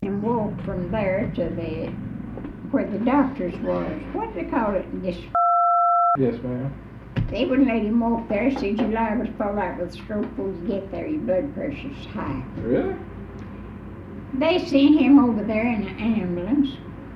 and walked from there to where the doctors was. What do they call it? This. Yes, ma'am. They wouldn't let him walk there. Said you're liable to fall out with a stroke before you get there. Your blood pressure's high. Really? They sent him over there in an ambulance.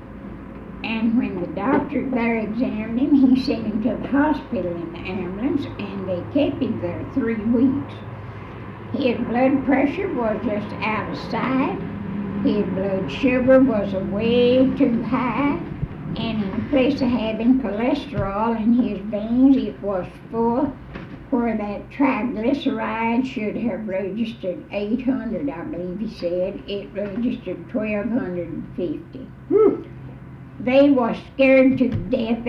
And when the doctor there examined him, he sent him to the hospital in the ambulance, and they kept him there 3 weeks. His blood pressure was just out of sight. His blood sugar was way too high, and in the place of having cholesterol in his veins, it was full, where that triglyceride should have registered 800, I believe he said. It registered 1,250. They was scared to death.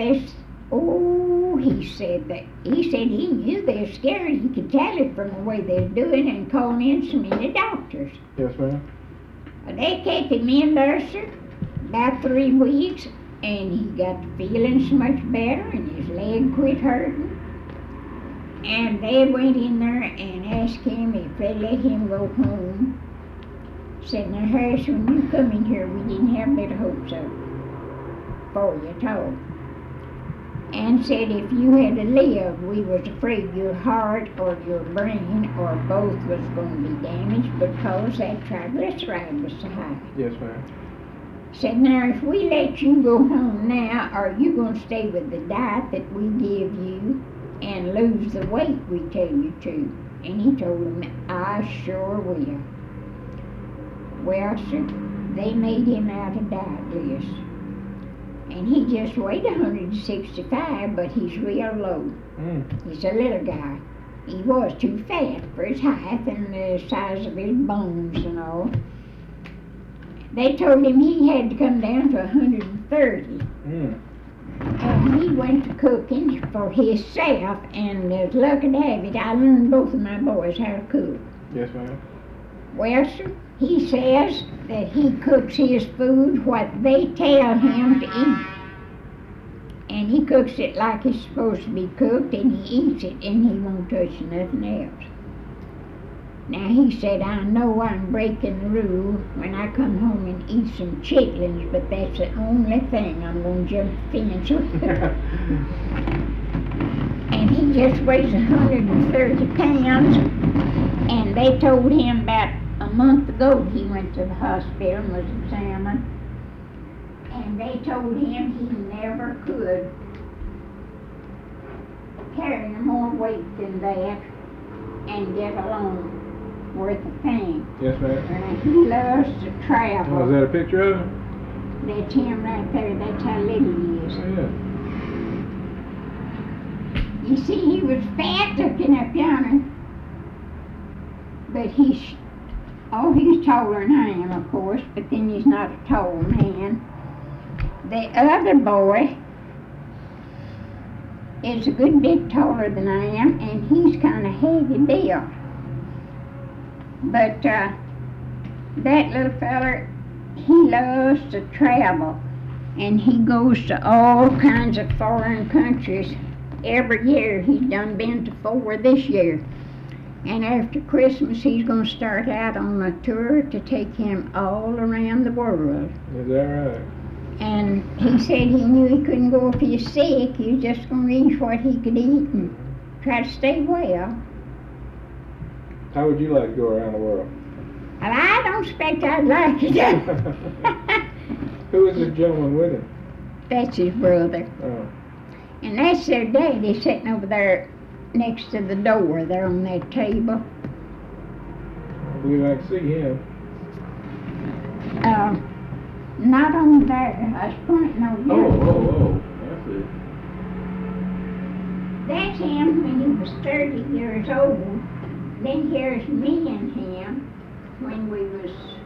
He said he knew they were scared. He could tell it from the way they were doing and calling in so many doctors. Yes, ma'am. They kept him in there, sir, about 3 weeks, and he got to feeling so much better, and his leg quit hurting. And they went in there and asked him if they let him go home. Said, now Harris, when you come in here, we didn't have a bit of hopes for you at all. And said if you had to live, we was afraid your heart or your brain or both was going to be damaged because that triglyceride was so high. Yes, ma'am. Said, now if we let you go home now, are you going to stay with the diet that we give you and lose the weight we tell you to? And he told him, I sure will. Well, sir, they made him out a diet list. And he just weighed 165, but he's real low. He's a little guy. He was too fat for his height and the size of his bones and all. They told him he had to come down to 130. And he went to cooking for himself, and as luck would have it, I learned both of my boys how to cook. Yes, ma'am. Well, sir, he says that he cooks his food what they tell him to eat. And he cooks it like it's supposed to be cooked, and he eats it, and he won't touch nothing else. Now, he said, I know I'm breaking the rule when I come home and eat some chitlins, but that's the only thing I'm going to jump the fence with. And he just weighs 130 pounds, and they told him about a month ago he went to the hospital and was examined, and they told him he never could carry more weight than that and get along worth a thing. Yes, ma'am. And he loves to travel. Oh, is that a picture of him? That's him right there. That's how little he is. Oh, yeah. You see, he was fat looking up yonder, but he's taller than I am, of course, but then he's not a tall man. The other boy is a good bit taller than I am, and he's kind of heavy built. But that little feller, he loves to travel, and he goes to all kinds of foreign countries. Every year he's done been to 4 this year. And after Christmas, he's going to start out on a tour to take him all around the world. Is that right? And he said he knew he couldn't go if he was sick. He was just going to eat what he could eat and try to stay well. How would you like to go around the world? Well, I don't expect I'd like it. Who is this gentleman with him? That's his brother. Oh. And that's their daddy sitting over there next to the door there on that table. I believe I can see him. Not on there. I was pointing over there. Oh. I see. That's him when he was 30 years old. Then here's me and him when we was